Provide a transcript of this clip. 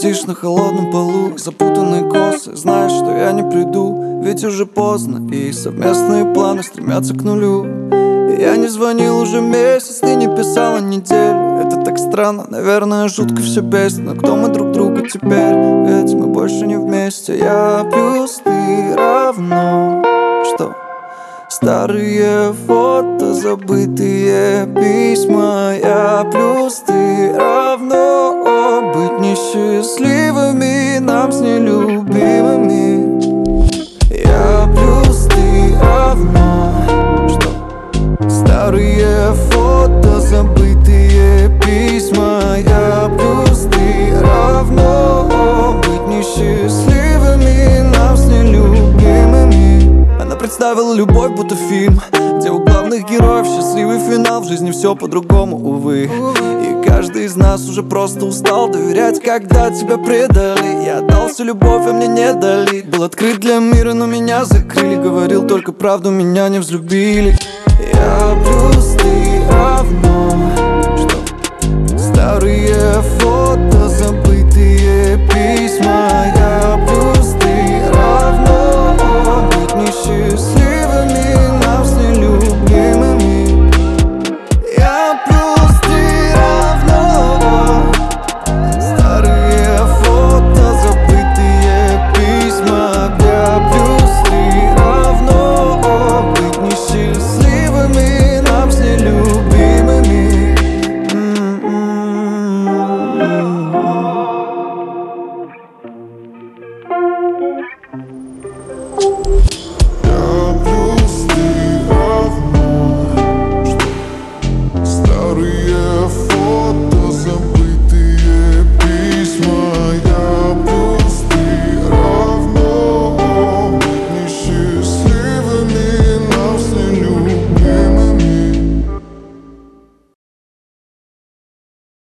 сидишь на холодном полу, запутанные косы. Знаешь, что я не приду, ведь уже поздно, и совместные планы стремятся к нулю. Я не звонил уже месяц, ты не писала неделю. Это так странно, наверное, жутко все бесит. Но кто мы друг другу теперь? Ведь мы больше не вместе. Я плюс ты равно что? Старые фото, забытые письма. Я плюс ты равно быть несчастливыми, нам с нелюбимыми. Я плюс ты равно что? Старые фото, забытые письма. Я плюс ты равно быть несчастливыми, нам с нелюбимыми. Она представила любовь будто фильм, где у главных героев счастливый финал. В жизни все по-другому, увы. И каждый из нас уже просто устал доверять, когда тебя предали. Я отдал всю любовь, а мне не дали. Был открыт для мира, но меня закрыли. Говорил только правду, меня не взлюбили. Я плюс ты равно что? Старые фото,